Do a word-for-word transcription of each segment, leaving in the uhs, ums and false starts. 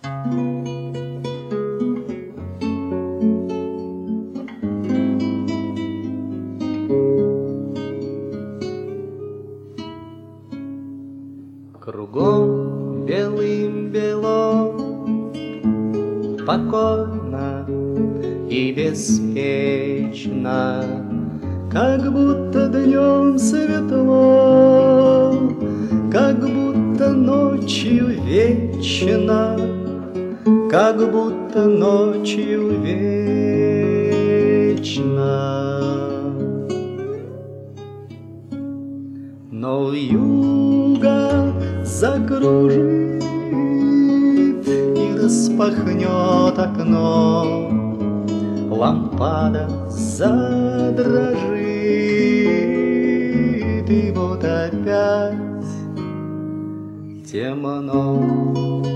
Кругом белым-бело, покойно и беспечно, как будто днем светло, как будто ночью вечно, как будто ночью вечно. Но вьюга закружит и распахнет окно, лампада задрожит, и вот опять темно.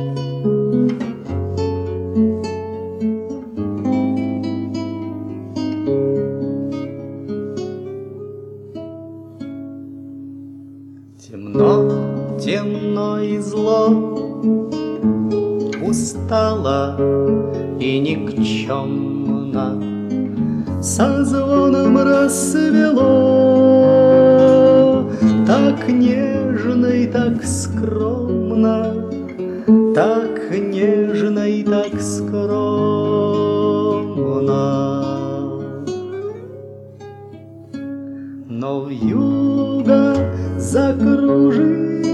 Темно, темно и зло, устало и никчемно, со звоном рассвело, так нежно и так скромно, так нежно и так скромно. Но вьюга закружит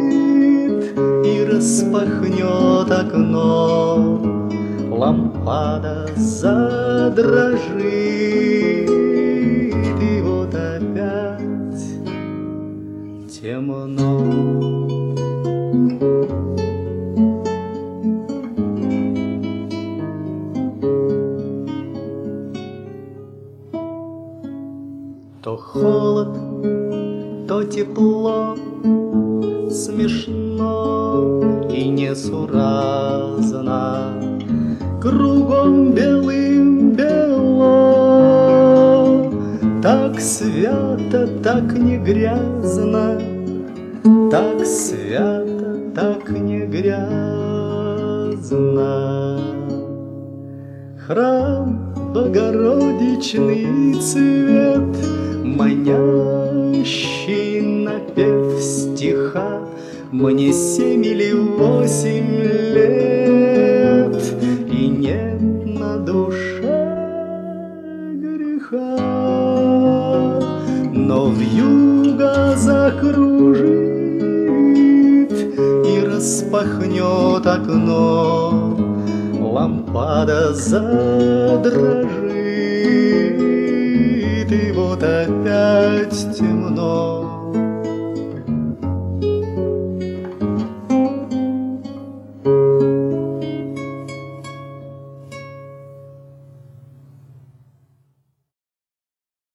и распахнет окно, лампада задрожит, и вот опять темно. То холод, то тепло, смешно и несуразно, кругом белым-бело, так свято, так не грязно, так свято, так не грязно. Храм Богородичный цвет, манящий напев стиха, мне семь или восемь лет, и нет на душе греха. Но вьюга закружит и распахнет окно, лампада задрожит, и вот опять темно.